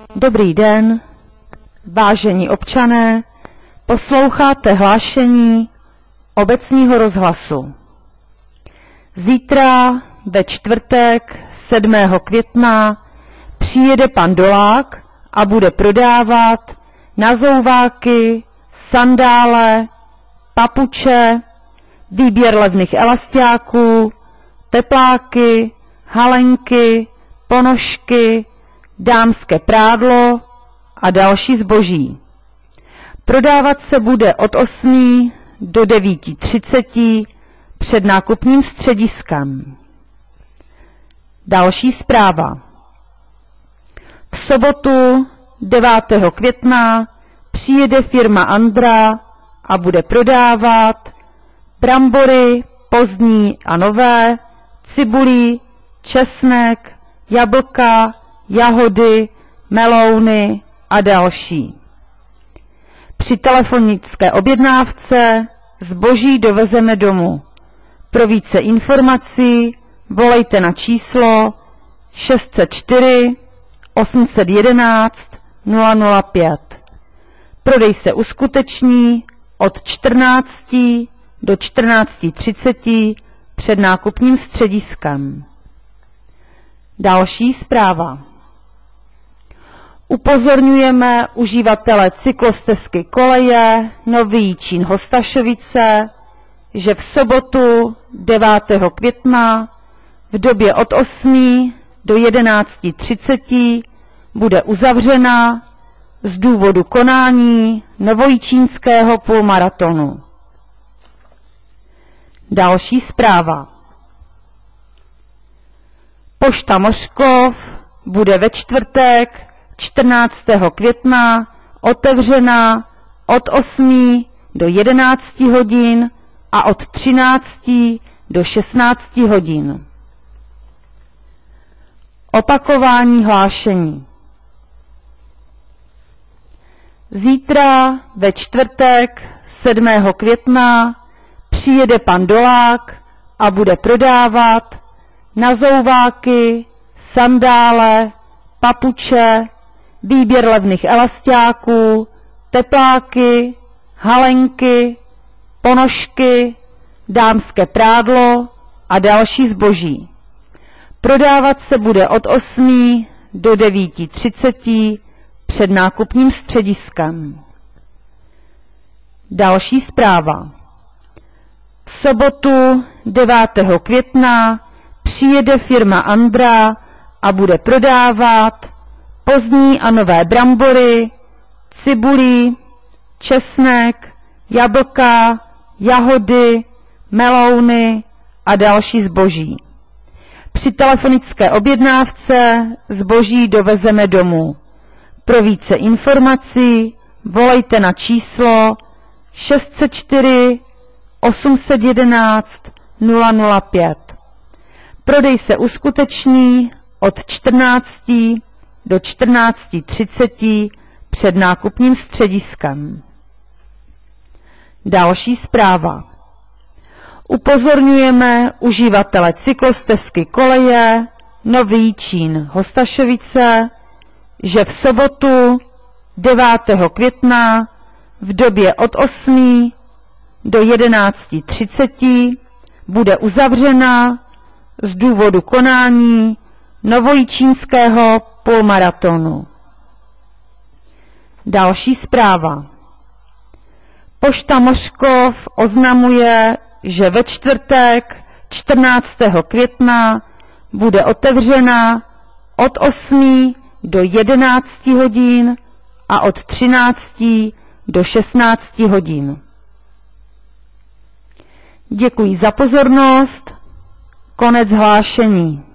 Dobrý den, vážení občané, posloucháte hlášení obecního rozhlasu. Zítra ve čtvrtek 7. května přijede pan Dolák a bude prodávat nazouváky, sandále, papuče, výběr levných elastiáků, tepláky, halenky, ponožky, dámské prádlo a další zboží. Prodávat se bude od 8 do 9:30 před nákupním střediskem. Další zpráva. V sobotu 9. května přijede firma Andra a bude prodávat brambory pozdní a nové, cibuli, česnek, jablka, jahody, melouny a další. Při telefonické objednávce zboží dovezeme domů. Pro více informací volejte na číslo 604 811 005. Prodej se uskuteční od 14 do 14:30 před nákupním střediskem. Další zpráva. Upozorňujeme uživatele cyklostezky koleje Nový Jičín Hostašovice, že v sobotu 9. května v době od 8 do 11:30 bude uzavřena z důvodu konání novojičínského půlmaratonu. Další zpráva. Pošta Mořkov bude ve čtvrtek 14. května otevřena od 8 do 11 hodin a od 13 do 16 hodin. Opakování hlášení. Zítra ve čtvrtek 7. května přijede pan Dolák a bude prodávat nazouváky, sandále, papuče, výběr levných elastiáků, tepláky, halenky, ponožky, dámské prádlo a další zboží. Prodávat se bude od 8 do 9:30 před nákupním střediskem. Další zpráva. V sobotu 9. května přijede firma Andra a bude prodávat pozdní a nové brambory, cibuli, česnek, jablka, jahody, melouny a další zboží. Při telefonické objednávce zboží dovezeme domů. Pro více informací volejte na číslo 604 811 005. Prodej se uskuteční od 14 do 14:30 před nákupním střediskem. Další zpráva. Upozorňujeme uživatele cyklostezky koleje Nový Jičín Hostašovice, že v sobotu 9. května v době od 8 do 11:30 bude uzavřena z důvodu konání novojičínského půlmaratonu. Další zpráva. Pošta Mořkov oznamuje, že ve čtvrtek 14. května bude otevřena od 8 do 11 hodin a od 13 do 16 hodin. Děkuji za pozornost. Konec hlášení.